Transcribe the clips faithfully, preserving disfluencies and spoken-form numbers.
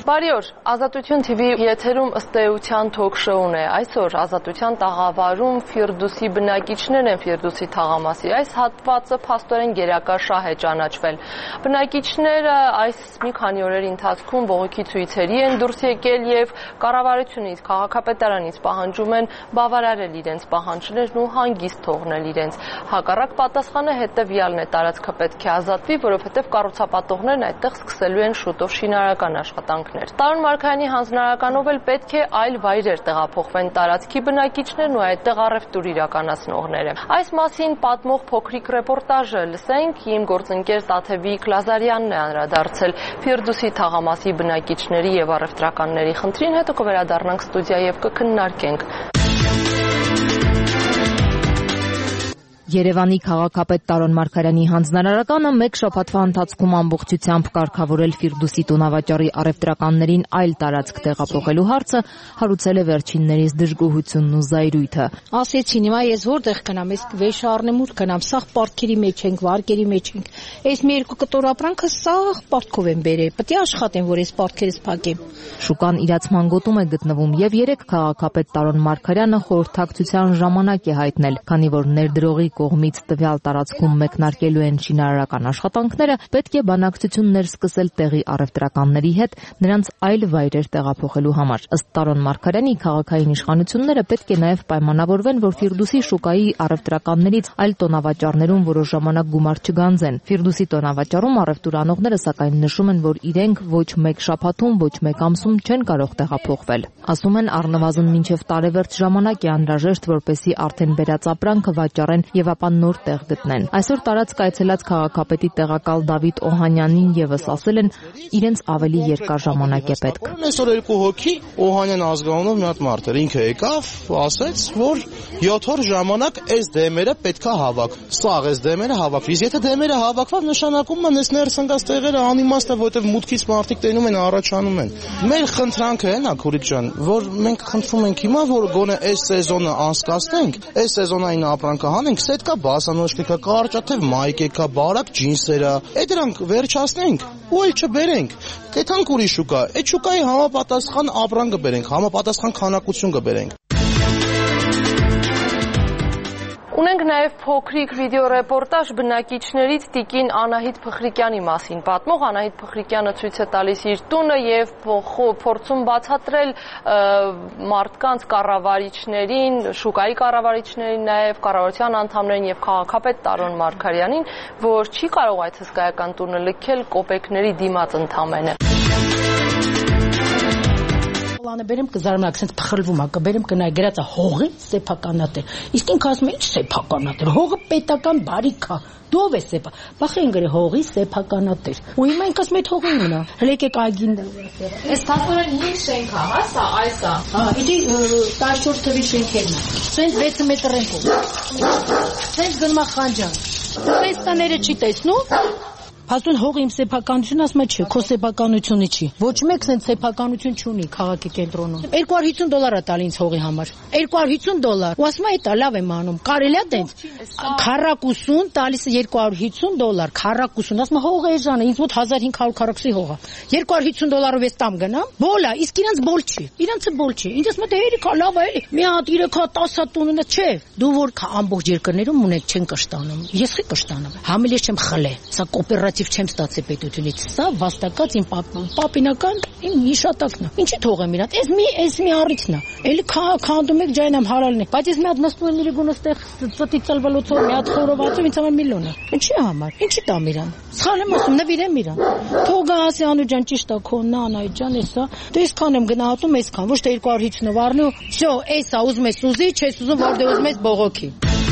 Բարի օր, Ազատություն թիվի եթերում ըստ էության թոք-շոուն է։ Այսօր Ազատության տաղավարում Ֆիրդուսի բնակիչներն են Ֆիրդուսի թաղամասի։ Այս հատվածը փաստորեն գերակա շահ է ճանաչվել։ Բնակիչները այս մի քանի օրերի ընթացքում բողոքի ցույցերի են դուրս եկել եւ կառավարությունից, քաղաքապետարանից պահանջում են բավարարել իրենց պահանջներն ու հանգիստ թողնել իրենց։ Հակառակ պատասխանը հետեւյալն է՝ տարածքը պետք է ազատվի, որովհետեւ կառուցապատողներն այդտեղ սկսելու են շուտով շինարարական աշխատանքներ։ Տարոն Մարգարյանի հանձնարարականով էլ պետք է այլ վայրեր տեղափոխվեն տարածքի բնակիչներն ու այդտեղ առևտուր իրականացնողները։ Այս մասին պատմող փոքրիկ ռեպորտաժը լսենք, իմ գործընկեր Տաթևիկ Լազարյանն է անդրադարձել Ֆիրդուսի թաղամասի բնակիչների եւ առևտրականների խնդրին, հետո կվերադառնանք ստուդիա եւ կքննարկենք։ Երևանի քաղաքապետ Տարոն Մարգարյանի հանձնարարականը մեկ շաբաթվա ընթացքում ամբողջությամբ կարգավորել Ֆիրդուսի տոնավաճառի առևտրականներին այլ տարածք տեղափոխելու հարցը հարուցել է վերջիններիս դժգոհությունն ու զայրույթը։ Ասեցին, հիմա ես որտեղ գնամ, ես վեշ առնեմ ու գնամ, սաղ պարտքերի մեջ ենք, վարկերի մեջ ենք։ Այս մի երկու կտոր ապրանքը սաղ պարտքով են բերել, պետք է աշխատեմ, որ այս պարտքերս փակեմ։ Շուկան իրացման գոտում է գտնվում եւ երեք քաղաքապետ Տարոն Մարգարյանը խորհրդակցության ժամանակ է հայտնել, քանի որ ներդրողի կողմից տվյալ տարածքում մեկնարկելու են շինարարական աշխատանքները, պետք է բանակցություններ սկսել տեղի առևտրականների հետ նրանց այլ վայրեր տեղափոխելու համար։ Ըստ Տարոն Մարգարյանի, քաղաքային իշխանությունները պետք է նաև պայմանավորվեն, որ Ֆիրդուսի շուկայի առևտրականներից այլ տոնավաճառներում որոշ ժամանակ գումար չգանձեն։ Ֆիրդուսի տոնավաճառում առևտուր անողները սակայն նշում են, որ իրենք ոչ մեկ շաբաթում, ոչ մեկ ամսում չեն կարող տեղափոխվել։ Ասում են, առնվազն մինչև տարեվերջ ժամանակ է անհրաժեշտ, որպեսզի արդեն բերած ապրանքը վաճառեն եւ ապա նոր տեղ գտնեն։ Այսօր տարածք այցելած քաղաքապետի տեղակալ Դավիթ Օհանյանին եւս ասել են, իրենց ավելի երկար ժամանակ է պետք։ Այսօր երկու հոգի Օհանյան ազգանունով մի հատ մարդ էր, ինքը եկավ, ասեց, որ յոթ օր ժամանակ այս դեմերը պետքա հավաք։ Սաղ այս դեմերը հավաքվի։ Իսկ եթե դեմերը հավաքվավ, նշանակում է այս ներս ընկած տեղերը անիմաստ է, որովհետեւ մուտքից մարդիկ տենում են, առաջանում են։ Մեր խնդրանքը այն է, Քուրիկ ջան, որ մենք խնդրում ենք հիմա, որ գոնե այս սեզոնը անցկացնենք, այս սեզոնային ապրանքը հանենք, սետ կա բասանոճ կա, կարճաթև մայք կա, բարակ ջինսեր, այդ դրանք վերջացնենք ու էլ չբերենք։ Կեթանք ուրիշ շուկա, այդ շուկայի համապատասխան ապրանք կբերենք, համապատասխան քանակություն կբերենք։ Ունենք նաև փոքրիկ վիդեոռեպորտաժ բնակիչներից տիկին Անահիտ Փխրիկյանի մասին։ Պատմող Անահիտ Փխրիկյանը ցույց է տալիս իր տունը եւ փորձում բացատրել մարդկանց կառավարիչներին, շուկայի կառավարիչներին, նաև կառավարության անդամներին եւ քաղաքապետ Տարոն Մարգարյանին, որ չի կարող այդ հսկայական տունը լքել կոպեկների դիմաց ընդամենը։ Անը բերեմ կզարմանաք, sense փխրվում է, կբերեմ կնայ գրածա հողի սեփականատեր։ Իսկ ինքը ասում է, ինչ սեփականատեր, հողը պետական բարիք է։ Դու ով ես սեփա։ Բախ են գրի հողի սեփականատեր։ Ու հիմա ինքը ասում է հողի մնա։ Հլեկեք այգին դրվասեր։ Այս փաստորեն ինչ շենք է, հա, սա, այս է։ Հա, իդի տասնչորս թվի շենքերն է։ Sense վեց մետր են փոքր։ Sense գնա խանջան։ Տեստաները չի տեսնում։ Փաստորեն հողի իմ սեփականությունը ասում է չէ, քո սեփականությունը չի։ Ոչ մեկն են սեփականություն չունի քաղաքի կենտրոնում։ երկու հարյուր հիսուն դոլար է տալի ինձ հողի համար։ երկու հարյուր հիսուն դոլար։ Ու ասում է դա լավ եմ անում։ Կարելի է դենց։ քառակուսուն տալիս է երկու հարյուր հիսուն դոլար, քառակուսուն։ Ասում է հողը էժան է, ինձ մոտ հազար հինգ հարյուր քառակուսի հող է։ երկու հարյուր հիսուն դոլարով ես տամ գնամ։ Բոլա, իսկ իրանց բոլ չի։ Իրանցը բոլ չի։ Ինձ ասում է դե երեք լավ է էլի։ Մի հատ երեք հատ տասը հատ տունը չէ։ Դու որ ամբողջ երկրներում ունեք չեն կշտանում։ Ես խի կշտանամ։ Համիլես չեմ խլե։ Սա կոոպերատիվ չեմ ստացել պետությունից։ Սա վաստակած իմ պապինական իմ հիշատակն է։ Ինչի թողեմ իրան։ Էս մի էս մի առիթն է։ Էլի քանդում եք ջայնամ հարալն է։ Բայց ես մի հատ նստում եմ իրի գունստեղ ծտի ծալվալոցով մի հատ խորովածով ինձ համար միլիոն է։ Ինչի համար։ Ինչի տամ իրան։ Սխալ եմ ասում, նվիրեմ իրան։ Թողա ասի Անու ջան, ճիշտ է քո նանայի ջան, էսա։ Դու այսքան եմ գնահատում, այսքան, ոչ թե երկու հարյուր հիսունով առնի ու всё, էսա ուզում ես ուզի, չես ուզում որ դե ուզում ես բողոքի։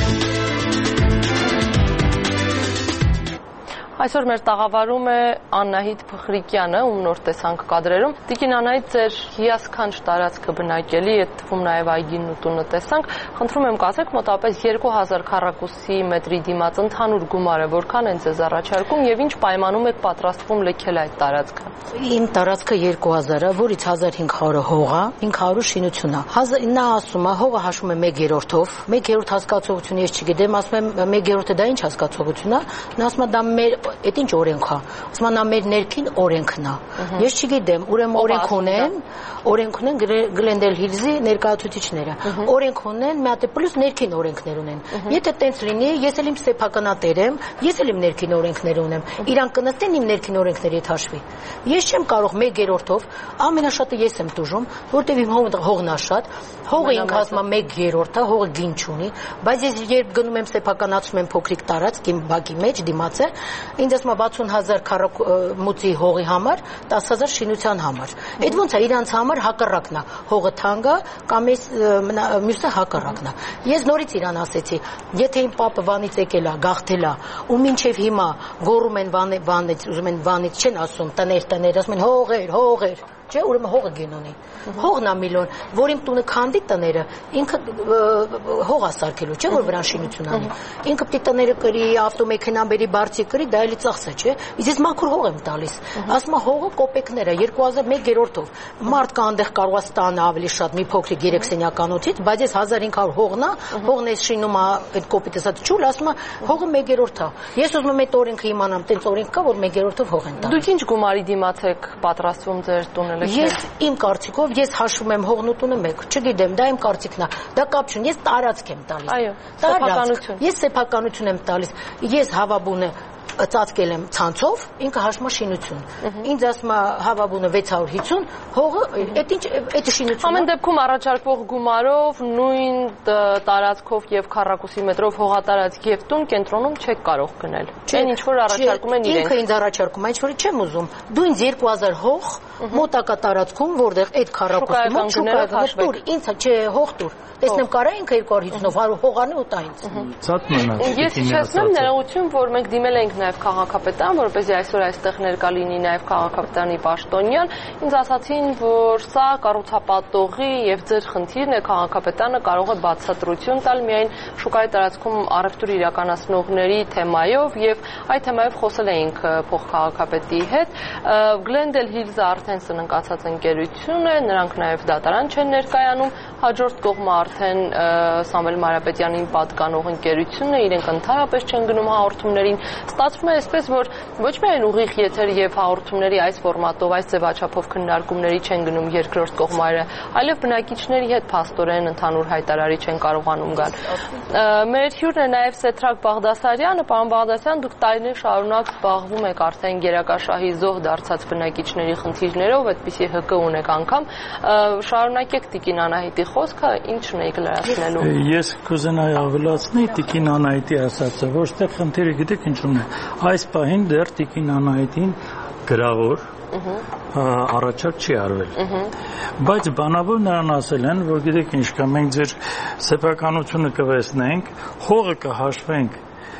Այսօր մեր տաղավարում է Անահիտ Փխրիկյանը, ում նոր տեսանք կադրերում։ Տիկին Անահիտ, ձեր հիասքանչ տարածքը բնակելի, այդ թվում նաև այգին ու տունը տեսանք։ Խնդրում եմ կասեք, մոտավորապես երկու հազար քառակուսի մետրի դիմաց ընդհանուր գումարը որքան են ձեզ առաջարկում եւ ինչ պայմանում եք պատրաստվում լքել այդ տարածքը։ Իմ տարածքը երկու հազար է, որից հազար հինգ հարյուրը հող է, հինգ հարյուր շինություն է։ Նա ասում է, հողը հաշվում է մեկ երրորդով, մեկ երրորդ հասկացողությունը ես չգիտեմ, ասում եմ մեկ երրորդը դա ինչ հասկացողություն է։ Նա ասում է դա մեր այդ ինչ օրենք է։ Ասում են մեր ներքին օրենքն է։ Ես չգիտեմ, ուրեմն օրենք ունեն, օրենք ունեն Glendale Hills-ի ներկայացուցիչները։ Օրենք ունեն, մի հատ է պլյուս ներքին օրենքներ ունեն։ Եթե տենց լինի, ես էլ իմ սեփականատեր եմ, ես էլ իմ ներքին օրենքներ ունեմ։ Իրանք կնստեն իմ ներքին օրենքների հետ հաշվի։ Ես չեմ կարող մեկ երրորդով, ամենաշատը ես եմ տուժում, որտեվ իմ հողն է շատ, հողը ինքը ասում է մեկ երրորդը, հողը գին չունի, բայց ես երբ գնում եմ սեփականացնում եմ փոքրիկ տարածք իմ բակի մեջ դիմացը, ինձ ասում է վաթսուն հազար քառակուսի հողի համար, տասը հազար շինության համար։ Այդ ոնց է իրանց համար հակառակն է, հողը թանկ է կամ էս մյուսը հակառակն է։ Ես նորից իրան ասեցի, եթե իմ պապը Վանից եկել է, գաղթել է, ու մինչև հիմա գոռում են Վանից, ուզում են Վանից չեն ասում, տներ, տներ, ասում են հողեր, հողեր, չէ, ուրեմն հողը գին ունի։ Հողն է միլիոն, որ իմ տունը քանդի տները, ինքը հող է սարքելու, չէ, որ վրան շինություն անի։ Ինքը պիտի տները կրի, ավտոմեքենան բերի, բարձի կրի, դա էլի ծախս է, չէ։ Իսկ ես մաքուր հող եմ տալիս։ Ասում է հողը կոպեկներ է, երկու հազար մեկ երրորդով։ Մարդ կա այնտեղ կարող է ստանա ավելի շատ մի փոքրիկ երեք սենյականոցից, բայց ես հազար հինգ հարյուր հողն է, հողն էս շինում է այդ կոպիտ ասած ճուլ, ասում է հողը մեկ երրորդ է։ Ես ուզում եմ այդ օրենքը իմանամ, տենց օրենք կա, որ մեկ երրորդով հող են տալիս։ Դուք ինչ գումարի դիմաց եք պատրաստվում ձեր տունը լքել։ Ես իմ կարծիքով ես հաշվում եմ հողն ու տունը մեկ, չգիտեմ, դա իմ կարծիքն է։ Դա կապ չունի, ես տարածք եմ տալիս։ Այո, սեփականություն։ Ես սեփականություն եմ տալիս։ Ես հավաբունը ծածկել եմ ցանցով, ինքը հաշմա շինություն։ Ինձ ասում է հավաբունը վեց հարյուր հիսուն, հողը այդ ինչ այդ շինությունը։ Ամեն դեպքում առաջարկվող գումարով նույն տարածքով եւ քառակուսի մետրով հողատարածք եւ տուն կենտրոնում չեք կարող գնել։ Այն ինչ որ առաջարկում են իրենք։ Ինքը ինձ առաջարկում, այն ինչ որ չեմ ուզում։ Դու ինձ երկու հազար հող մոտակա տարածքում, որտեղ այդ քառակուսի մոտ շուկայական տուր, ինձ չէ հող տուր։ Տեսնեմ կարա ինքը երկու հարյուր հիսունով հողարն ու տա ինձ։ Ես հիշեցնեմ ներողություն, որ մենք դիմել ենք նաև քաղաքապետարան, որպեսզի այսօր այստեղ ներկա լինի նաև քաղաքապետարանի պաշտոնյան, ինձ ասացին, որ սա կառուցապատողի եւ ձեր խնդիրն է, քաղաքապետարանը կարող է բացատրություն տալ միայն շուկայի տարածքում առևտուր իրականացնողների թեմայով եւ այդ թեմայով խոսել էինք փոխքաղաքապետի հետ։ Glendale Hills-ը արդեն սնանկացած ընկերություն է, նրանք նաև դատարան չեն ներկայանում, հաջորդ կողմը արդեն Սամվել Մարիապետյանին պատկանող ընկերությունն է, իրենք ընդհանրապես չեն գնում հաղորդումներին։ Ստացվում է այսպես, որ ոչ միայն ուղիղ եթեր եւ հաղորդումների այս ֆորմատով, այս ձևաչափով քննարկումների չեն գնում երկրորդ կողմերը, այլև բնակիչների հետ փաստորեն ընդհանուր հայտարարի չեն կարողանում գալ։ Մեր հյուրն է նաև Սեդրակ Բաղդասարյանը, պարոն Բաղդասարյան, դուք տարիներ շարունակ զբաղվում եք արդեն գերակաշահի զոհ դարձած բնակիչների խնդիրներով, այդպիսի ՀԿ ունեք անգամ, շարունակեք Տիկին Անահիտի խոսքը, ինչն եք լրացնելու։ Ես կուզենայի ավելացնել Տիկին Անահիտի ասածը, ոչ թե խնդիրը գիտեք ինչու՞մն է։ Այս պահին դեռ Տիկին Անահիտին գրավոր առաջարկ չի արվել։ Բայց բանավոր նրան ասել են, որ գիտեք ինչ կա, մենք ձեր սեփականությունը կվեսնենք, հողը կհաշվենք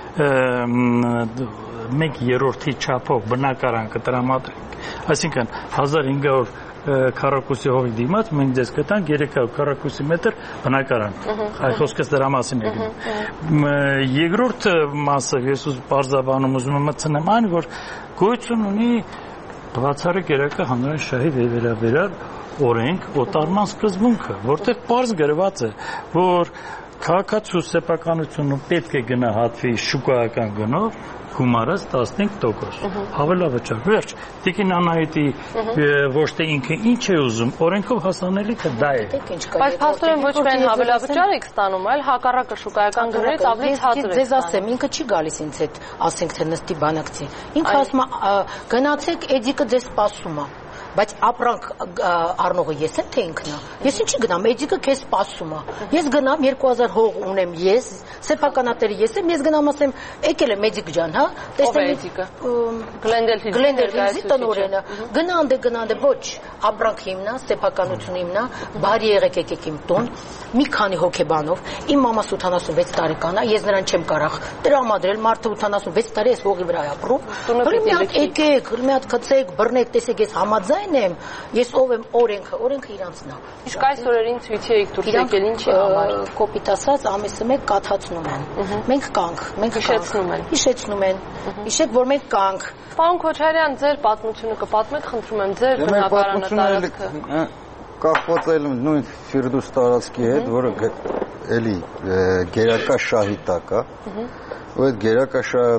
մեկ երրորդի չափով բնակարան կտրամադրենք, այսինքն հազար հինգ հարյուր քառակուսի հողի դիմաց մենք ձեզ կտանք երեք հարյուր քառակուսի մետր բնակարան։ Այդ խոսքս դրա մասին է գնում։ Երկրորդ մասը ես ուզ բարձաբանում ուզում եմ մտցնեմ այն, որ գոյություն ունի բացառիկ գերակա հանրային վերաբերյալ օրենք օտարման սկզբունքը, որտեղ պարզ գրված է, որ քաղաքացու սեփականությունը պետք է գնահատվի շուկայական գնով գումարած տասնհինգ տոկոս։ Հավելավճար, վերջ, Տիկին Անահիտի ոչ թե ինքը ինչ է ուզում, օրենքով հասանելիքը դա է։ Բայց փաստորեն ոչ միայն հավելավճար եք ստանում, այլ հակառակը շուկայական գններից ավելի ցածր է։ Ձեզ ասեմ, ինքը չի գալիս ինձ հետ, ասենք թե նստի բանակցի։ Ինքը ասում է գնացեք, էդիկը ձեզ սպասում է։ Բայց ապրանք առնողը ես եմ թե ինքն է։ Ես ինչի գնամ, էդիկը քեզ սպասում է։ Ես գնամ երկու հազար հող ունեմ ես, սեփականատերը ես եմ, ես գնամ ասեմ, եկել եմ Էդիկ ջան, հա, տեսնեմ էդիկը։ Glendale Hills-ի տնօրենը։ Գնանդ է, գնանդ է, ոչ, ապրանք հիմնա, սեփականություն հիմնա, բարի եղեք եկեք իմ տուն, մի քանի հոգեբանով։ Իմ մամաս ութանասունվեց տարեկան է, ես նրան չեմ կարող տրամադրել, մարդը ութանասունվեց տարի էս հողի վրա է ապրում։ Բրի մի հատ եկեք, մի հատ գցեք, բռնեք, տեսեք, ես համաձայն եմ, ես ով եմ օրենքը, օրենքը իրանցն է։ Իսկ այս օրերին ցույցի եք դուրս եկել ինչի համար։ Կոպիտ ասած, ամիսը մեկ կաթացնում են։ Մենք կանք, մենք հիշեցնում են։ Հիշեցնում են։ Հիշեք, որ մենք կանք։ Պարոն Քոչարյան, ձեր պատմությունը կպատմեք, խնդրում եմ, ձեր բնակարանը տարածքը։ Կախված էլ նույն Ֆիրդուս տարածքի հետ, որը էլի գերակա շահի տակ է, ու այդ գերակա շահը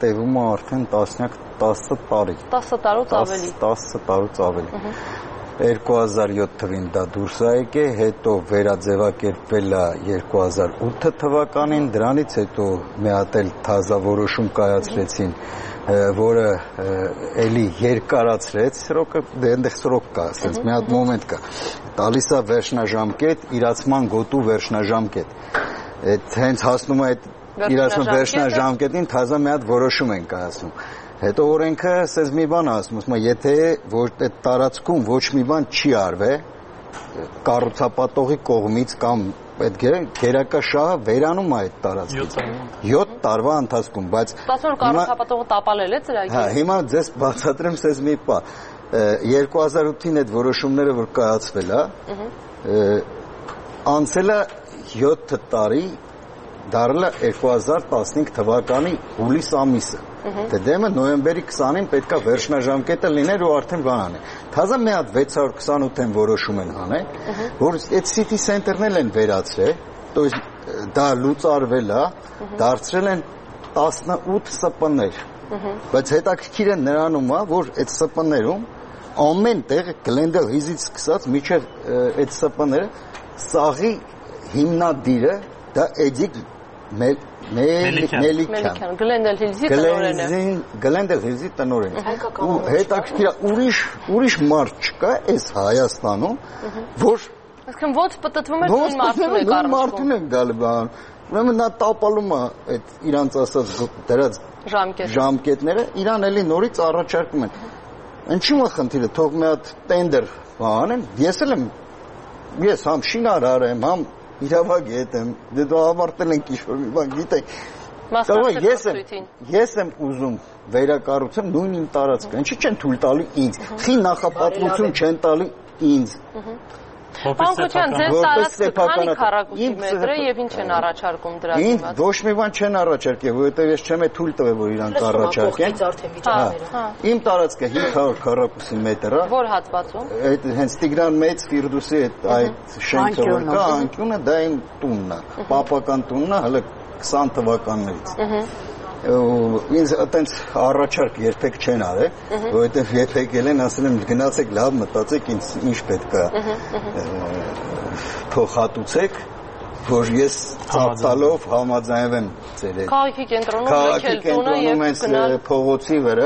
տևում է արդեն տասնյակ տասը տարի։ տասը տարուց ավելի։ տասը տարուց ավելի։ երկու հազար յոթ թվին դա դուրս է եկել, հետո վերաձևակերպվել է երկու հազար ութ թվականին, դրանից հետո մի հատ էլ թազա որոշում կայացրեցին, որը էլի երկարացրեց սրոկը, այնտեղ սրոկ կա, ասենց մի հատ մոմենտ կա։ Տալիս է վերջնաժամկետ, իրացման գոտու վերջնաժամկետ։ Այդ հենց հասնում է այդ իրացման վերջնաժամկետին թազա մի հատ որոշում են կայացնում։ Հետո օրենքը ասես մի բան ասում, ասում է, եթե որ այդ տարածքում ոչ մի բան չի արվել, կառուցապատողի կողմից կամ այդ գերակա շահը վերանում է այդ տարածքից։ յոթ տարվա ընթացքում, բայց ասում որ կառուցապատողը տապալել է ծրագիրը։ Հա, հիմա ձեզ բացատրեմ ասես մի բան։ երկու հազար ութին այդ որոշումները որ կայացվել է, անցել է յոթ տարի, դարել է երկու հազար տասնհինգ թվականի հուլիս ամիսը։ Դե դեմը նոյեմբերի քսանին պետքա վերջնաժամկետը լիներ ու արդեն բան անել։ Թազա մի հատ վեց հարյուր քսանութ-ն որոշում են անել, որ այդ city center-ն էլ են վերացրել, то есть դա լուծարվել է, դարձրել են տասնութ S P N-ներ։ Բայց հետաքրքիրը նրանում է, որ այդ S P N-ներում ամեն տեղ Glendale Hills-ից սկսած մինչև այդ S P N-ները սաղի հիմնադիրը դա Էդիկ Մելիքյան, Glendale Hills-ի տնօրենը։ Glendale Hills-ի տնօրենը։ Ու հետաքրքիր ուրիշ ուրիշ մարդ չկա այս Հայաստանում, որ այսինքն ոչ պատտվում է նույն մարդուն է կառուցվում։ Մարդուն է գալի բան։ Ուրեմն նա տապալում է այդ իրանց ասած դրած ժամկետները, իրան էլի նորից առաջարկում են։ Ինչու՞ է խնդիրը, թող մի հատ տենդեր բանեն, ես էլ եմ ես համ շինարար եմ, համ իրավագետ եմ, դե դու ավարտել ենք ինչ-որ մի բան գիտենք։ Ես եմ, ես եմ ուզում վերակառուցեմ նույն իմ տարածքը, ինչի՞ չեն թույլ տալի ինձ, խի նախապատվություն չեն տալի ինձ։ Պարոն Քոչյան, ձեզ տարածքը քանի քառակուսի մետր է եւ ինչ են առաջարկում դրա դիմաց։ Ինձ ոչ մի բան չեն առաջարկել, որովհետեւ ես չեմ թույլ տվել, որ իրանք առաջարկեն։ Իմ տարածքը հինգ հարյուր քառակուսի մետր է։ Որ հատվածում։ Այդ հենց Տիգրան Մեծ Ֆիրդուսի այդ շենքը որ կա, անկյունը դա իմ տունն է, պապական տունն է, հələ քսան թվականներից։ Ինձ այտենց առաջարկ երբեք չեն արել, որովհետև երբեք ելեն ասել եմ գնացեք լավ մտածեք ինձ ինչ պետք է փոխհատուցեք, որ ես ծածալով համաձայնվեմ ձեր հետ։ Քաղաքի կենտրոնում եկել տունը եւ գնալ փողոցի վրա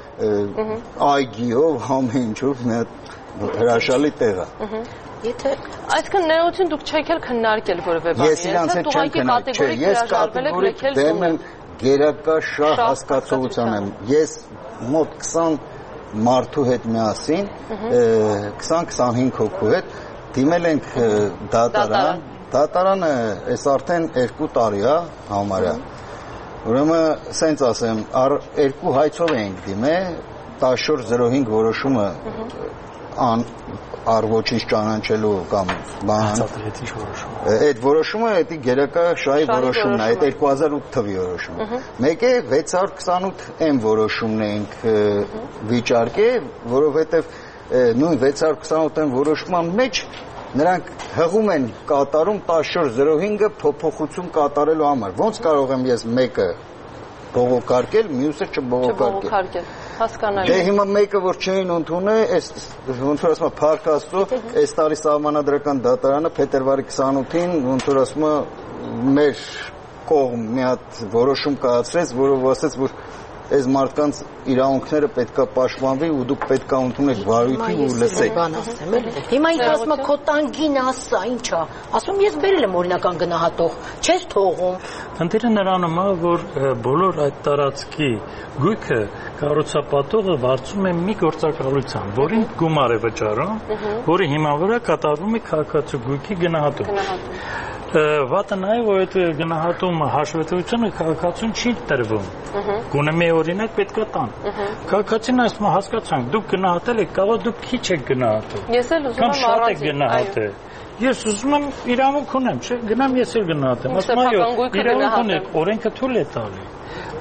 այգիով ամեն ինչով մի հատ հրաշալի տեղ է։ Եթե այսքան ներողություն դուք չեք էլ քննարկել որևէ բան։ Ես իրանց հետ չեմ քննարկել, ես կատեգորիկ դեմ եմ գերակա շահ հասկացողության եմ։ Ես մոտ քսան մարդու հետ միասին, քսան քսանհինգ հոգու հետ դիմել ենք դատարան, դատարանը այս արդեն երկու տարի է համարյա։ Ուրեմն սենց ասեմ, երկու հայցով ենք դիմել, տասնչորս զրո հինգ որոշումը ան առ ոչինչ ճանաչելու կամ բան այդ որոշումը դա գերակա շահի որոշումն է, այդ երկու հազար ութ թվի որոշումը։ Մեկը վեց հարյուր քսանութ M որոշումն ենք վիճարկել, որովհետև նույն վեց հարյուր քսանութ M որոշման մեջ նրանք հղում են կատարում տասնչորս զրո հինգը փոփոխություն կատարելու համար։ Ոնց կարող եմ ես մեկը բողոքարկել, մյուսը չբողոքարկել։ Հասկանալի։ Դե հիմա մեկը որ չէին ընդունել, այս ոնց որ ասում է Փառք Աստծո, այս տարի Սահմանադրական դատարանը փետրվարի քսանութին ոնց որ ասում է մեր կողմ մի հատ որոշում կայացրեց, որով ասեց, որ այս մարդկանց իրավունքները պետքա պաշտպանվի ու դուք պետքա ընդունեք վարույթի ու լսեք։ Հիմա ինքը ասում է քո տանկին ասա, ինչա։ Ասում ես բերել եմ օրինական գնահատող, չես թողում։ Խնդիրը նրանում է, որ բոլոր այդ տարածքի գույքը կառուցապատողը վարձում է մի գործակալության, որին գումար է վճարում, որի հիման վրա կատարվում է քաղաքացու գույքի գնահատում։ Վատը նա է, որ այդ գնահատումը հաշվետվությունը քաղաքացուն չի տրվում։ Գոնե մի օրինակ պետք է տան։ Քաղաքացին ասում է հասկացանք, դուք գնահատել եք, կարող դուք քիչ եք գնահատել։ Ես էլ ուզում եմ առանձին։ Ես ուզում եմ իրավունք ունեմ, չէ՞, գնամ ես էլ գնահատեմ։ Ասում այո, իրավունք ունեք, օրենքը թույլ է տալի։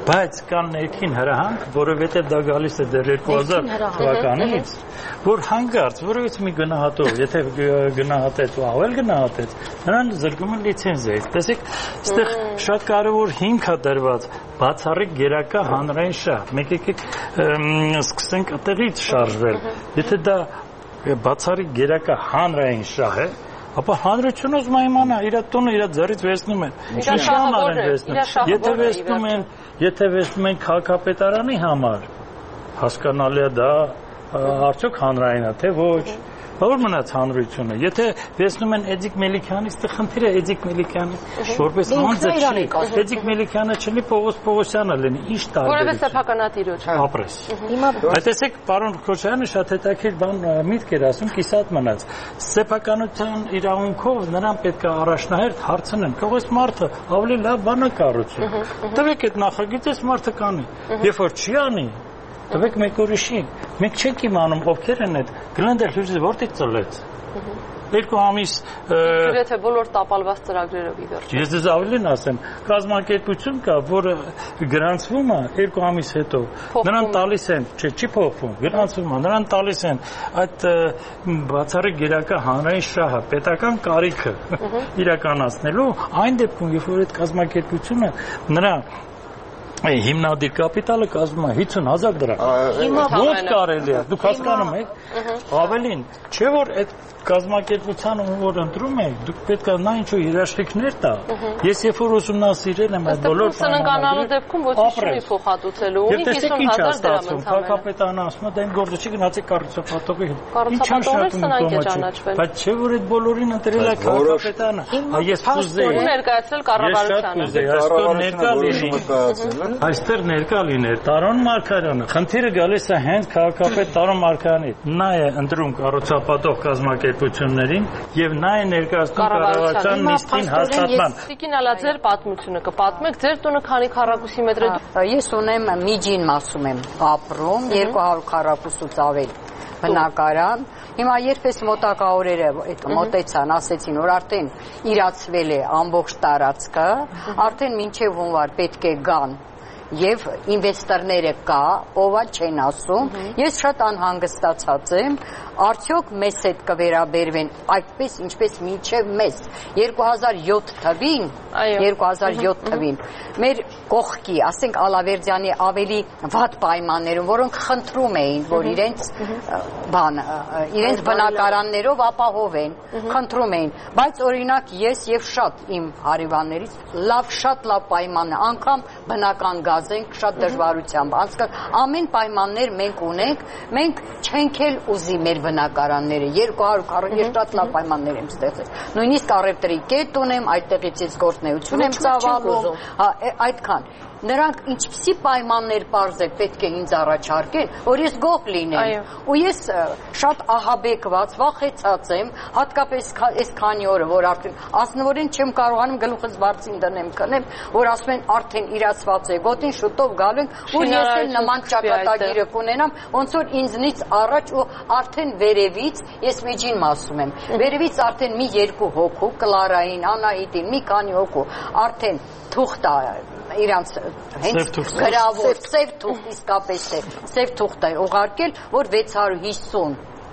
Բայց կան ներքին հրահանգ, որովհետև դա գալիս է դեռ երկու հազար թվականից, որ հանգարց, որովհետև մի գնահատող, եթե գնահատեց ու ավել գնահատեց, նրան զրկում են լիցենզիայից։ Տեսեք, այստեղ շատ կարևոր հիմք է դրված բացառիկ գերակա հանրային շահ։ Մենք եկեք սկսենք այդտեղից շարժվել։ Եթե դա բացառիկ գերակա հանրային շահ է, ապա հանրությունը ուզում է իմանա, իր տունը իր ձեռից վերցնում են։ Նշան են վերցնում։ Եթե վերցնում են, եթե վերցնում են քաղաքապետարանի համար, հասկանալի է դա արդյոք հանրային է, թե ոչ։ Որ մնաց հանրությունը։ Եթե վերցնում են Էդիկ Մելիքյանից, դե խնդիրը Էդիկ Մելիքյանի որպես անձը չի։ Էդիկ Մելիքյանը չլինի, Պողոս Պողոսյանը լինի, ինչ տարբերություն։ Որևէ սեփականատիրոջ։ Ապրես։ Բայց տեսեք, պարոն Քոչարյանը շատ հետաքրքիր բան միտք էր ասում, կիսատ մնաց։ Սեփականության իրավունքով նրան պետք է առաջնահերթ հարցնեն, թող այս մարդը ավելի լավ բան է կառուցում։ Տվեք այդ նախագիծը, այս մարդը կանի։ Երբ որ չի անի, տվեք մեկ ուրիշին։ Մենք չենք իմանում ովքեր են այդ Գլենդեր Հյուզը որտեղ ծլեց։ Երկու ամիս Եթե բոլոր տապալված ծրագրերով ի վերջ։ Ես դες ավելին ասեմ, կազմակերպություն կա, որը գրանցվում է երկու ամիս հետո։ Նրան տալիս են, չէ, չի փոխվում, գրանցվում է, նրան տալիս են այդ բացառիկ գերակա հանրային շահը, պետական կարիքը իրականացնելու, այն դեպքում, երբ որ այդ կազմակերպությունը նրա հիմնադիր կապիտալը կազմում է հիսուն հազար դրամ։ Ո՞նց կարելի է, դուք հասկանում եք, ավելին, չէ՞ որ այդ կազմակերպությանը որ ընտրում եք, դուք պետք է նա ինչ-որ երաշխիքներ տա։ Ես երբ որ ուսումնասիրել եմ այդ բոլոր սննկանալու դեպքում ոչինչ չի փոխհատուցելու, ունի հիսուն հազար դրամ ընդհանրապես։ Քաղաքապետարանը ասում է, դա իմ գործը չի, գնացեք կառուցապատողի հետ։ Կառուցապատողը սնանկ է ճանաչվել։ Բայց չէ՞ որ այդ բոլորին ընտրել է քաղաքապետարանը։ Ես կուզեի ներկայացնել կառավարությանը։ Այստեղ ներկա լիներ Տարոն Մարգարյանը։ Խնդիրը գալիս է հենց քաղաքապետ Տարոն Մարգարյանից։ Նա է ընտրում կառուցապատող կազմակերպություններին եւ նա է ներկայացնում կառավարության նիստին հաստատման։ Տիկին Ալա, ձեր պատմությունը կպատմեք, ձեր տունը քանի քառակուսի մետր է։ Ես ունեմ միջին մասում եմ ապրում, երկու հարյուր քառակուսուց ավել բնակարան։ Հիմա երբ էս մոտակա օրերը այդ մոտեցան, ասեցին, որ արդեն իրացվել է ամբողջ տարածքը, արդեն մինչև հունվար պետք է գան եւ ինվեստորները կա, ովա չեն ասում։ Ես շատ անհանգստացած եմ, արդյոք մեզ հետ կվերաբերվեն այդպես, ինչպես մինչև մեզ երկու հազար յոթ թվին, երկու հազար յոթ թվին մեր կողքի, ասենք Ալավերդյանի ավելի վատ պայմաններում, որոնք խնդրում էին, որ իրենց բան, իրենց բնակարաններով ապահովեն, խնդրում էին, բայց օրինակ ես եւ շատ իմ հարևաններից լավ, շատ լավ պայման, անգամ բնական գազ ենք շատ դժվարությամբ անցկալ ամեն պայմաններ մենք ունենք, մենք չենք էլ ուզի մեր բնակարանները երկու հարյուր քառ ես շատ լավ պայմաններ եմ ստեղծել, նույնիսկ առևտրի կետ ունեմ, այդտեղից ես գործնեություն եմ ծավալում, այդքան նրանք ինչպիսի պայմաններ պարզել պետք է ինձ առաջարկեն, որ ես գոհ լինեմ։ Ու ես շատ ահաբեկված, վախեցած եմ, հատկապես այս քանի օրը, որ արդեն ասնորեն չեմ կարողանում գլուխս բարձին դնեմ, կնեմ, որ ասում են արդեն իրացված է, գոտին շուտով գալու են, ու ես էլ նման ճակատագիրը կունենամ, ոնց որ ինձնից առաջ ու արդեն վերևից ես միջին մասում եմ։ Վերևից արդեն մի երկու հոգու, Կլարային, Անահիտին, մի քանի հոգու, արդեն թուղթ իրանց հենց գրավոր սև թուղթ իսկապես է սև թուղթ է ուղարկել, որ վեց հարյուր հիսուն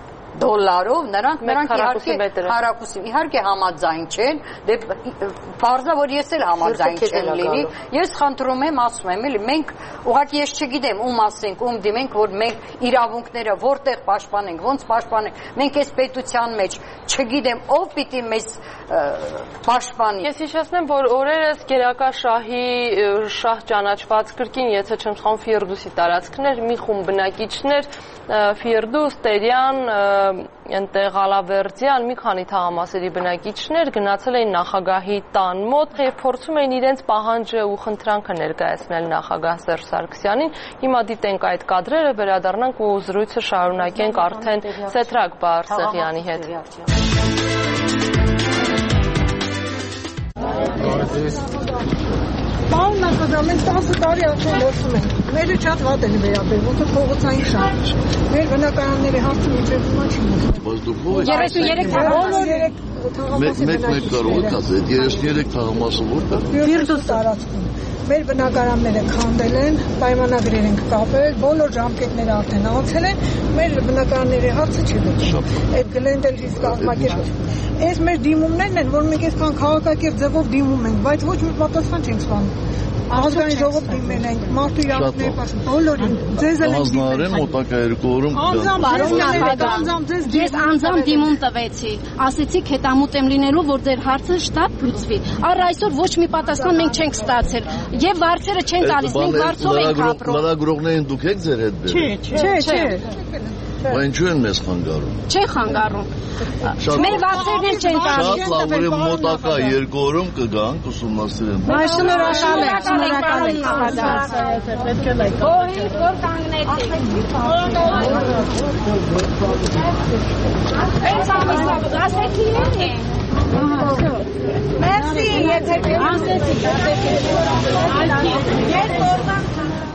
դոլարով նրանք նրանք իհարկե հարակուսի իհարկե համաձայն չեն, դե բարձա որ ես էլ համաձայն չեմ լինի, ես խնդրում եմ, ասում եմ, էլի մենք ուղղակի ես չգիտեմ ում ասենք, ում դիմենք, որ մենք իրավունքները որտեղ պաշտպանենք, ոնց պաշտպանենք, մենք այս պետության մեջ չգիտեմ ով պիտի մեզ պաշտպանի։ Ես հիշեցնեմ, որ օրերս գերակա շահի շահ ճանաչված կրկին, եթե չեմ սխալվում, Ֆիրդուսի տարածքներ, մի խումբ բնակիչներ, Ֆիրդուս, Տերյան, այնտեղ Ալավերդյան, մի քանի թաղամասերի բնակիչներ գնացել էին նախագահի տան մոտ եւ փորձում էին իրենց պահանջը ու խնդրանքը ներկայացնել նախագահ Սերժ Սարգսյանին։ Հիմա դիտենք այդ կադրերը, վերադառնանք ու զրույցը շարունակենք արդեն Սեդրակ Բարսեղյանի հետ։ Պարոն նախագահ, մենք տասը տարի արդեն լսում ենք։ Մերը շատ վատ են վերաբերվում, թե փողոցային շահ։ Մեր բնակարանների հարցը միջև հիմա չի մոտ։ երեսուն երեք թաղամասը մեկ մեկ կարող եք ասել, երեսուն երեք թաղամասը որտեղ։ Ֆիրդուս տարածքում։ Մեր բնակարանները քանդել են, պայմանագրեր են կապել, բոլոր ժամկետները արդեն անցել են, մեր բնակարանների հարցը չի լուծում։ Այդ գլենդելից կազմակերպ։ Այս մեր դիմումներն են, որ մենք այսքան քաղաքակիրթ ձևով դիմում ենք, բայց ոչ մի պատասխան չենք ստանում։ Ազգային ժողով դիմել ենք, մարդու իրավունքների պաշտպան, բոլորին, ձեզ էլ ենք դիմել։ Մոտակա երկու օրում անձամբ ես անձամբ դիմում տվեցի, ասեցիք հետամուտ եմ լինելու, որ ձեր հարցը շտապ լուծվի։ Առ այսօր ոչ մի պատասխան մենք չենք ստացել, եւ վարձերը չեն տալիս, մենք վարձով ենք ապրում։ Լրագրողներին դուք եք ձեր հետ բերել։ Չէ, չէ, չէ։ Բայց ինչու են մեզ խանգարում։ Չէ խանգարում։ Մեր վարձերն էլ չեն տալիս։ Շատ լավ, ուրեմն մոտակա երկու օրում կգանք ուսումնասիրենք։ Բայց շնորհակալ եմ, շնորհակալ եմ նախագահ։ Պետք է լայք։ Ոհի, որ կանգնեցի։ Այս ամիսը ասեցի էլի։ Մերսի, եթե ասեցի, ասեցի։ Ես օրվան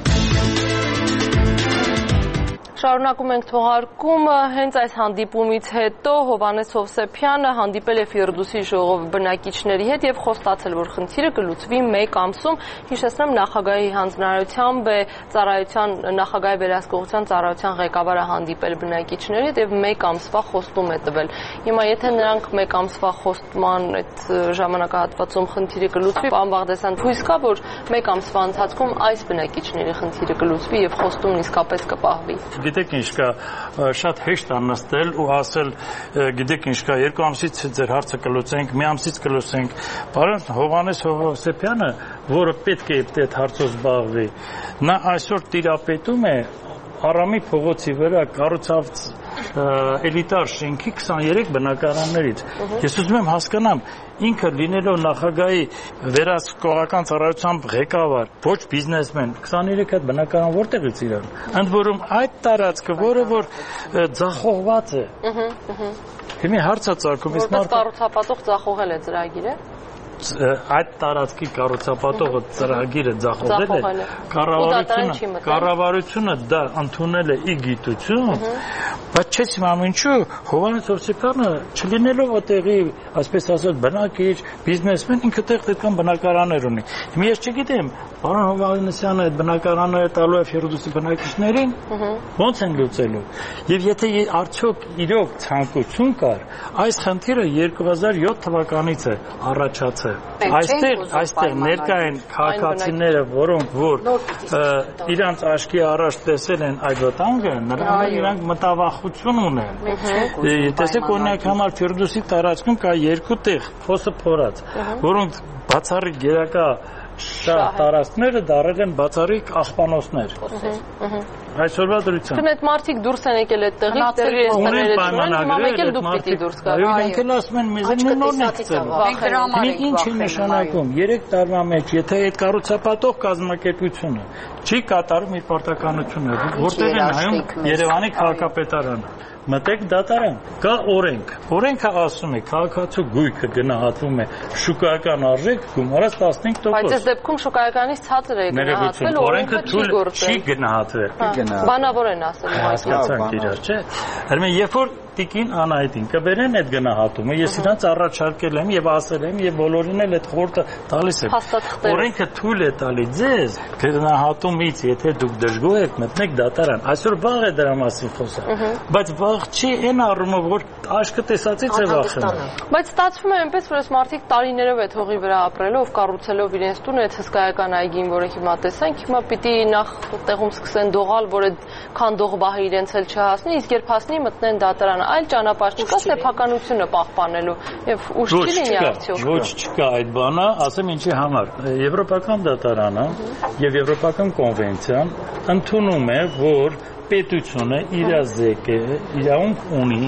Շարունակում ենք թողարկումը, հենց այս հանդիպումից հետո Հովհաննես Հովսեփյանը հանդիպել է Ֆիրդուսի ժողովի բնակիչների հետ եւ խոստացել, որ խնդիրը կլուծվի մեկ ամսում։ Հիշեցնեմ, նախագահի հանձնարարությամբ է ծառայության նախագահի վերահսկողության ծառայության ղեկավարը հանդիպել բնակիչների հետ եւ մեկ ամսվա խոստում է տվել։ Հիմա եթե նրանք մեկ ամսվա խոստման այդ ժամանակահատվածում խնդիրը կլուծվի, պարոն Բաղդասարյան, հույս կա, որ մեկ ամսվա ընթացքում այս բնակիչների խնդիրը կլուծվի եւ խոստումն իսկապես կպահվի։ Գիտեք ինչ կա, շատ հեշտ աննստել ու ասել, գիտեք ինչ կա, երկու ամսից ձեր հարցը կլուծենք, մի ամսից կլուծենք։ Պարոն Հովհաննես Հովսեփյանը, որը պետք է այդ հարցով զբաղվի, նա այսօր տիրապետում է Արամի փողոցի վրա կառուցված էլիտար շենքի քսաներեք բնակարաններից։ Ես ուզում եմ հասկանամ, ինքը լինելով նախագահի վերահսկողական ծառայության ղեկավար, ոչ բիզնեսմեն, քսաներեք հատ բնակարան որտեղից իրար։ Ընդ որում այդ տարածքը, որը որ ձախողված է։ Հիմա հարցը ծագում է, որպես կառուցապատող ձախողել է ծրագիրը։ Այդ տարածքի կառուցապատողը ծրագիրը ձախողել է, կառավարությունը կառավարությունը դա ընդունել է ի գիտություն, բայց չես իմանում ինչու Հովհաննես Հովսեփյանը չլինելով այդտեղի, այսպես ասած, բնակիչ, բիզնեսմեն, ինքը տեղ դեպքան բնակարաններ ունի։ Հիմա ես չգիտեմ, պարոն Հովհաննեսյանը այդ բնակարանները տալու է Ֆիրդուսի բնակիչներին, ո՞նց են լուծելու։ Եվ եթե արդյոք իրոք ցանկություն կար, այս խնդիրը երկու հազար յոթ թվականից է առաջացել։ Այստեղ այստեղ ներկա են քաղաքացիները, որոնք որ իրանց աչքի առաջ տեսել են այդ վտանգը, նրանք իրանք մտավախություն ունեն։ Տեսեք, օրինակ համար Ֆիրդուսի տարածքում կա երկու տեղ, փոսը փորած, որոնք բացառիկ գերակա շատ տարածքները դարել են բացառիկ աղբանոցներ։ Այսօրվա դրությամբ։ Քան այդ մարդիկ դուրս են եկել այդտեղից, տեղի էստաները չունեն, հիմա մեկ էլ դուք պիտի դուրս գաք։ Իրենք էլ ասում են մեզ նորն է ծծել։ Ինչ է նշանակում երեք տարվա մեջ, եթե այդ կառուցապատող կազմակերպությունը չի կատարում իր պարտականությունը, որտեղ է նայում Երևանի քաղաքապետարանը։ Մտեք դատարան, կա օրենք։ Օրենքը ասում է, քաղաքացու գույքը գնահատվում է շուկայական արժեք գումարած տասնհինգ տոկոս։ Բայց այս դեպքում շուկայականից ցածր է գնահատվել, օրենքը չի գնահատվել։ Բանավոր են ասել։ Հասկացանք իրար, չէ՞։ Հələ երբ որ տիկին Անահիտին կբերեն այդ գնահատումը, ես իրանց առաջարկել եմ եւ ասել եմ եւ բոլորին էլ այդ խորհուրդը տալիս եմ։ Օրենքը թույլ է տալի ձեզ գնահատումից, եթե դուք դժգոհ եք, մտնեք դատարան։ Այսօր վաղ է դրա մասին խոսքը։ Բայց վաղ չի այն առումով, որ աշկը տեսածից է վախենում։ Բայց ստացվում է այնպես, որ այս մարդիկ տարիներով այդ հողի վրա ապրելով, կառուցելով իրենց տունը, այդ հսկայական այգին, որը հիմա տեսանք, հիմա պիտի նախ տեղում սկսեն դողալ, որ այդ քանդող բահը իրենց էլ չհասնի, իսկ երբ հասնի մտնեն դատարան, այլ ճանապարհ չկա սեփականությունը պահպանելու եւ ուժ չի լինի արդյոք։ Ոչ չկա այդ բանը, ասեմ ինչի համար։ Եվրոպական դատարանը եւ Եվրոպական կոնվենցիան ընդունում է, որ պետությունը իր զեկը իրավունք ունի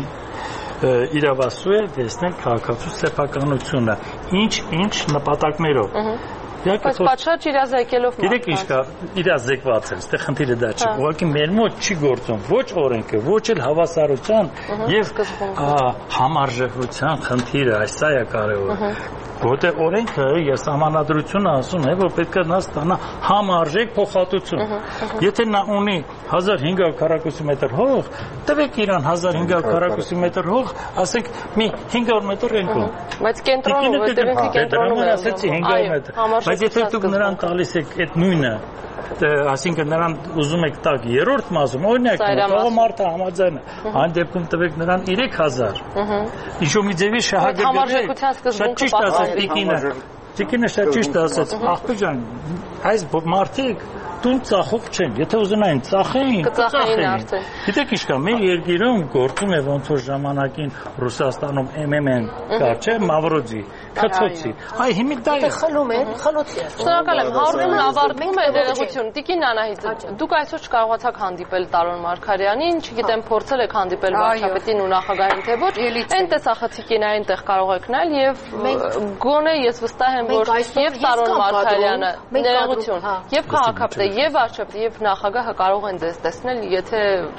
իրավասու է տեսնել քաղաքացու սեփականությունը, ինչ-ինչ նպատակներով։ Բայց պատշաճ իրազեկելով մարդկանց։ Գիտեք ինչ կա, իրազեկված է, այստեղ խնդիրը դա չի։ Ուղղակի մեր մոտ չի գործում ոչ օրենքը, ոչ էլ հավասարության եւ համարժեքության խնդիրը, այս սա է կարևորը։ Որտեղ օրենքը եւ սահմանադրությունը ասում է, որ պետք է նա ստանա համարժեք փոխհատուցում։ Եթե նա ունի հազար հինգ հարյուր քառակուսի մետր հող, տվեք իրան հազար հինգ հարյուր քառակուսի մետր հող, ասենք մի հինգ հարյուր մետր ենք։ Բայց կենտրոնում, որտեղ կենտրոնում է ասեցի հինգ հարյուր մետր։ Բայց եթե դուք նրան տալիս եք այդ նույնը, այսինքն նրան ուզում եք տակ երրորդ մասում, օրինակ, տղամարդը համաձայն է, այն դեպքում տվեք նրան երեք հազար։ Ինչ-որ մի ձևի շահագրգռեք, շատ ճիշտ ասաց Տիկինը, Տիկինը շատ ճիշտ ասաց, աղբի ջան, այս մարդիկ տուն ծախող չեն, եթե ուզենային ծախեին, կծախեին արդեն։ Գիտեք ինչ կա, մեր երկիրում գործում է ոնց որ ժամանակին Ռուսաստանում էմ էմ են կար, չէ, Մավրոդի, Քցոցի։ Այ հիմա դա է խլում են, խլոցի։ Շնորհակալ եմ, հարցումն ավարտվում է ներողություն։ Տիկին Անահիտ, դուք այսօր չկարողացաք հանդիպել Տարոն Մարգարյանին, չգիտեմ փորձել եք հանդիպել վարչապետին ու նախագահին թե ոչ, այն տեսախցիկին այնտեղ կարող եք նայել եւ գոնե ես վստահ եմ, որ եւ Տարոն Մարգարյանը ներողություն, եւ քաղաքապետը եւ վարչապետը եւ նախագահը կարող են դες տեսնել, եթե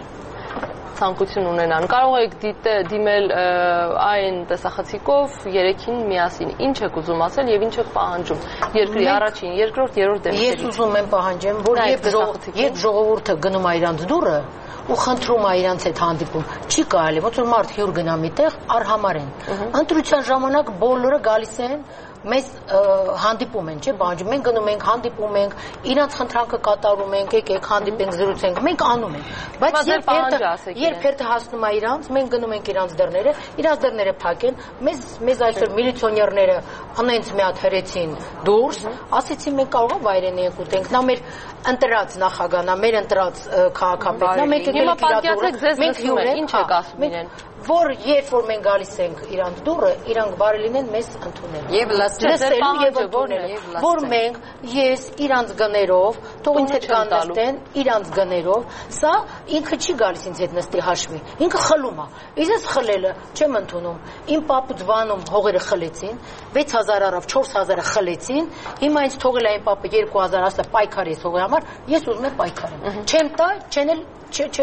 ցանկություն ունենան։ Կարող եք դիմել այն տեսախցիկով երեքին միասին։ Ինչ եք ուզում ասել եւ ինչ եք պահանջում։ Երկրի առաջին, երկրորդ, երրորդ դեպքերին։ Ես ուզում եմ պահանջեմ, որ երբ ժողովուրդը գնում է իրանց դուռը ու խնդրում է իրանց հետ հանդիպում, չի կարելի, ոնց որ մարդ հյուր գնա միտեղ, արհամարեն։ Ընտրության ժամանակ բոլորը գալիս են մեզ հանդիպում են, չէ՞, բանջում, մենք գնում ենք, հանդիպում ենք, իրանց խնդրանքը կատարում ենք, եկեք հանդիպենք, զրուցենք, մենք անում ենք։ Բայց երբ երբ հասնում է իրանց, մենք գնում ենք իրանց դռները, իրանց դռները փակեն, մեզ մեզ այսօր միլիցիոներները անենց մի հատ հրեցին դուրս, ասեցին մենք կարող ենք վայրենի ենք ուտենք, նա մեր ընտրած նախագահն է, մեր ընտրած քաղաքապետն է, մենք եկել ենք իր դուրս, մենք հյուր ենք, ինչ եք ասում իրեն։ Որ երբ որ մենք գալիս ենք իրանց դուռը, իրանք բարի լինեն մեզ ընդունել։ Եվ լսելու եւ ընդունել։ Որ մենք ես իրանց գներով, թող ինձ հետ կան նստեն, իրանց գներով, սա ինքը չի գալիս ինձ հետ նստի հաշվի։ Ինքը խլում է։ Իսկ ես խլելը չեմ ընդունում։ Իմ պապուց վանում հողերը խլեցին, վեց հազար առավ, չորս հազարը խլեցին, հիմա ինձ թողել է այն պապը երկու հազար ասա պայքար ես հողի համար, ես ուզում եմ պայքարեմ։ Չեմ տա, չեն էլ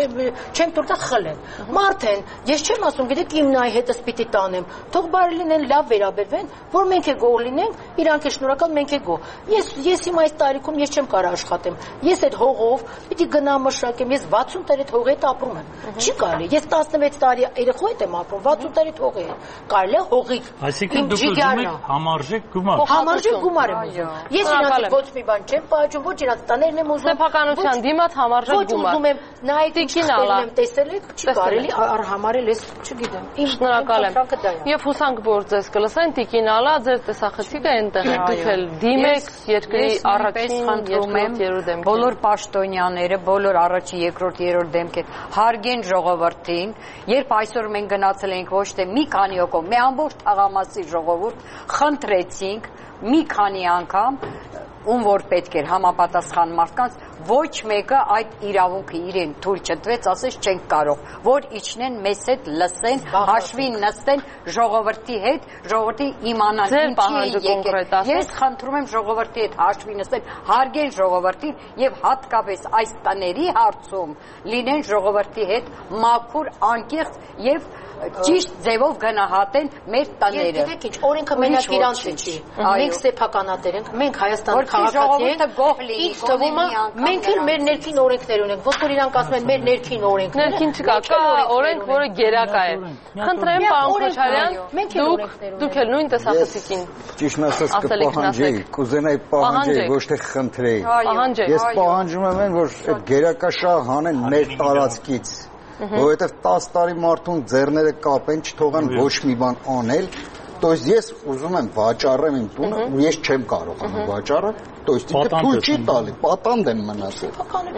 չեմ տուրտա խլեն։ Մարդ են, ես չեմ ասում, գիտեք իմ նայ հետս պիտի տանեմ, թող բարի լինեն, լավ վերաբերվեն, որ մենք է գող լինենք, իրանք է շնորհակալ, մենք է գող։ Ես ես հիմա այս տարիքում ես չեմ կարող աշխատեմ։ Ես այդ հողով պիտի գնամ մշակեմ, ես վաթսուն տարի այդ հողի հետ ապրում եմ։ Չի կարելի։ Ես տասնվեց տարի երեխու հետ եմ ապրում, վաթսուն տարի հողի հետ։ Կարելի է հողի։ Այսինքն դուք ուզում եք համարժեք գումար։ Համարժեք գումար եմ ուզում։ Ես իրանց ոչ մի բան չեմ պահանջում, ոչ իրանց տաներն եմ ուզում։ Սեփականության դիմաց համարժեք գումար։ Ոչ ուզում եմ նայեք Տիկինալա տեսել եք, չի կարելի արհամարել, ես չգիտեմ։ Շնորհակալ եմ։ Եվ հուսանք, որ ձեզ կլսեն, Տիկինալա, ձեր տեսախցիկը այնտեղ է, դուք էլ դիմեք երկրի առաջին, երկրորդ, երրորդ դեմքին։ Բոլոր պաշտոնյաները, բոլոր առաջին, երկրորդ, երրորդ դեմքին հարգեն ժողովրդին, երբ այսօր մենք գնացել ենք ոչ թե մի քանի օկով, մի ամբողջ թաղամասի ժողովուրդ խնդրեցինք մի քանի անգամ ում որ պետք էր համապատասխան մարդկանց, ոչ մեկը այդ իրավունքը իրեն թույլ չտվեց, ասես չենք կարող, որ իջնեն մեզ հետ լսեն, հաշվի նստեն ժողովրդի հետ, ժողովրդի իմանան ինչի եկել։ Ես խնդրում եմ ժողովրդի հետ հաշվի նստեն, հարգեն ժողովրդին եւ հատկապես այս տների հարցում լինեն ժողովրդի հետ մաքուր, անկեղծ եւ ճիշտ ձևով գնահատեն մեր տները։ Գիտեք ինչ, օրենքը մենակ իրանցի չի։ Մենք սեփականատեր ենք, մենք Հայաստանի քաղաքացի ենք։ Ինչ թվում է, մենք էլ մեր ներքին օրենքներ ունենք, ոնց որ իրանք ասում են մեր ներքին օրենքները։ Ներքին չկա, կա օրենք, որը գերակա է։ Խնդրեմ, պարոն Քոչարյան, դուք դուք էլ նույն տեսախցիկին։ Ճիշտն ասած կպահանջեի, կուզենայի պահանջեի, ոչ թե խնդրեի։ Ես պահանջում եմ, որ այդ գերակա շահ հանեն մեր տարածքից։ Որովհետև տասը տարի մարդուն ձեռները կապեն, չթողան ոչ մի բան անել, то есть ես ուզում եմ վաճառեմ իմ տունը, ու ես չեմ կարողանում վաճառել, то есть ինքը թույլ չի տալի, պատանդ եմ մնացել։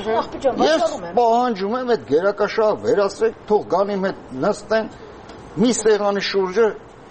Ես պահանջում եմ այդ գերակաշահը վերացրեք, թող գան իմ հետ նստեն, մի սեղանի շուրջը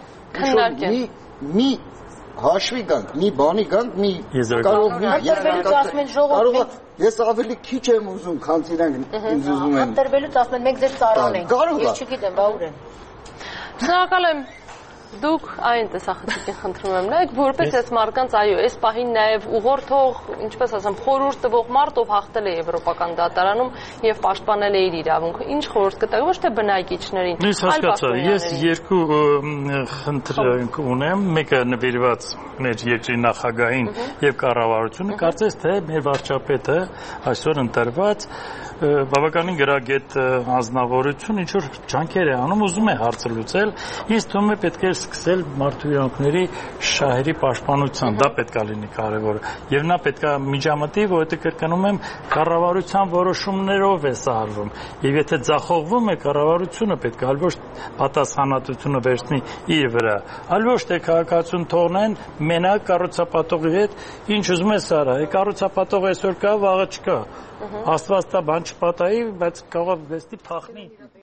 մի մի հաշվի գանք, մի բանի գանք, մի կարող մի կարող ես ավելի քիչ եմ ուզում, քան իրանք ինձ ուզում են։ Ընտրվելուց ասում են մենք ձեր ծառան ենք։ Ես չգիտեմ, բա ուր են։ Շնորհակալ եմ Դուք այն տեսախցիկին խնդրում եմ նայեք, որպես այս մարդկանց այո, այս պահին նաև ուղղորդող, ինչպես ասեմ, խորհուրդ տվող մարդ, ով հաղթել է Եվրոպական դատարանում եւ պաշտպանել է իր իրավունքը, ինչ խորհուրդ կտա, ոչ թե բնակիչներին, այլ պաշտոնյաներին։ Ես երկու խնդրանք ունեմ, մեկը նվիրված մեր երկրի նախագահին եւ կառավարությունը, կարծես թե մեր վարչապետը այսօր ընտրված բավականին գրագետ անձնավորություն ինչ որ ջանքեր է անում, ուզում է հարցը լուծել, ինձ թվում է պետք է սկսել մարդու իրավունքների շահերի պաշտպանության, դա պետք է լինի կարևորը։ Եվ նա պետք է միջամտի, որովհետեւ կրկնում եմ, կառավարության որոշումներով է սա արվում։ Եվ եթե ձախողվում է կառավարությունը, պետք է այլ ոչ պատասխանատվությունը վերցնի իր վրա, այլ ոչ թե քաղաքացուն թողնեն մենակ կառուցապատողի հետ, ինչ ուզում է սարա, կառուցապատողը այսօր կա, վաղը չկա։ Աստված տա բան չպատահի, բայց կարող է վեստի փախնի։